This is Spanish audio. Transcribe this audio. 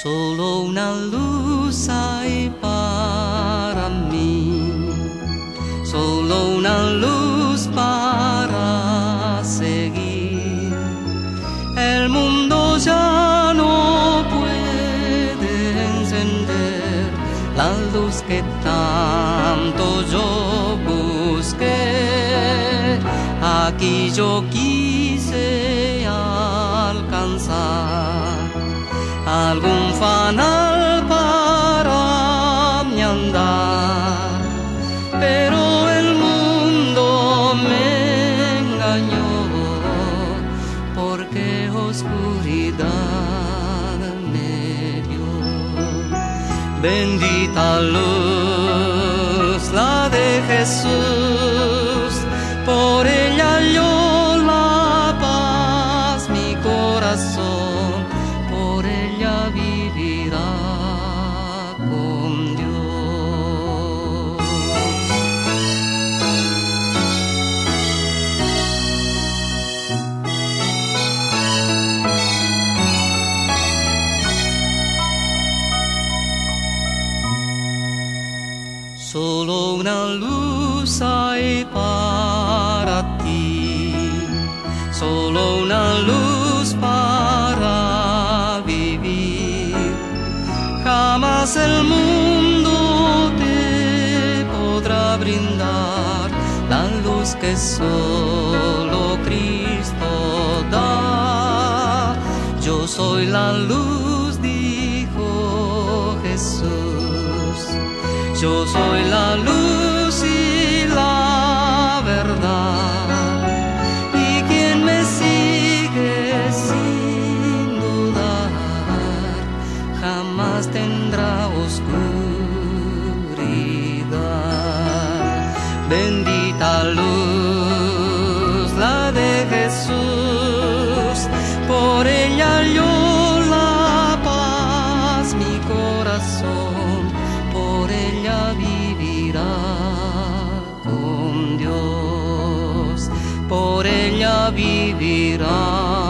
Solo una luz hay para mí, solo una luz para seguir. El mundo ya no puede encender la luz que tanto yo busqué. Aquí yo quise alcanzar algún fanal para mi andar, pero el mundo me engañó, porque oscuridad me dio. Bendita luz, la de Jesús, por ella halló la paz mi corazón, por ella vivirá con Dios. Solo una luz hay para ti, solo una luz para vivir. Jamás el mundo te podrá brindar la luz que solo Cristo da. Yo soy la luz, dijo Jesús. Yo soy la luz y la verdad, y quien me sigue sin dudar jamás tendrá oscuridad. Bendita luz, la de Jesús, por ella halló la paz mi corazón, por ella vivirá con Dios, por ella vivirá.